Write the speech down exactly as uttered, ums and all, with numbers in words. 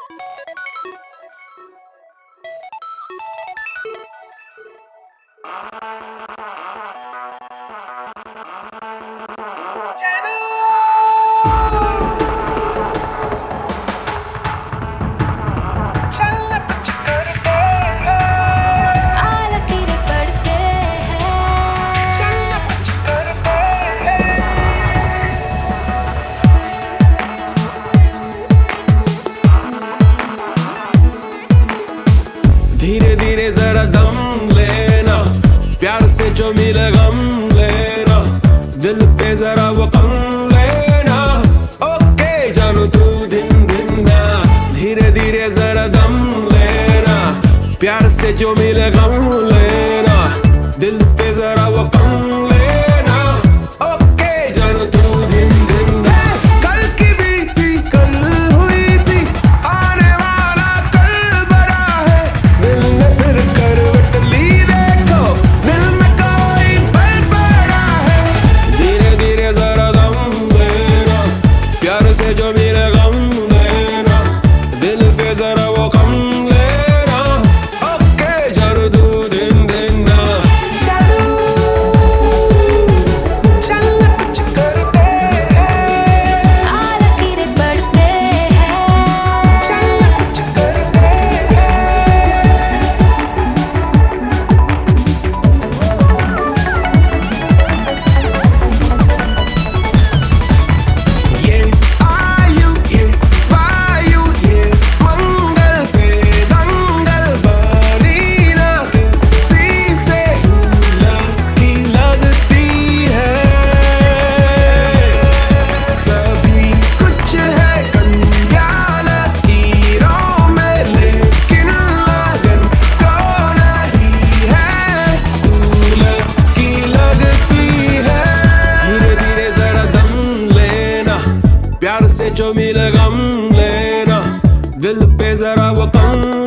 धीरे धीरे जरा दम लेना, प्यार से जो मिले गम लेना, दिल पे जरा वो कम लेना। ओके जानू तू दिन दिन ना, धीरे धीरे जरा दम लेना, प्यार से जो मिले गम लेना, दिल पे जरा वो कम लेना। ओके जानू तू दिन दिन ना, कल की बीती कल हुई थी, आने वाला कल बड़ा है, दिल ने फिर करवट ली देखो, दिल में कोई पल पड़ा है। धीरे धीरे जरा दम लेना, प्यार से जो मिले गम लेना, दिल पे जरा वो कम लेना। ओके जानू तू दिन दिन ना, जानू चलना कुछ करते हैं, आलकीरे बढ़ते हैं, चलना कुछ करते हैं। ये आयु ये वायु ये मंगल पे दंगल बनी ना, किसी से लगी लगती है। सभी कुछ है कन्या लकीरों में, लेकिन लगन को नहीं है, तू लकी लगती है। धीरे धीरे जरा दम लेना, प्यार से जो मिले गम लेना, दिल पे जरा वो कम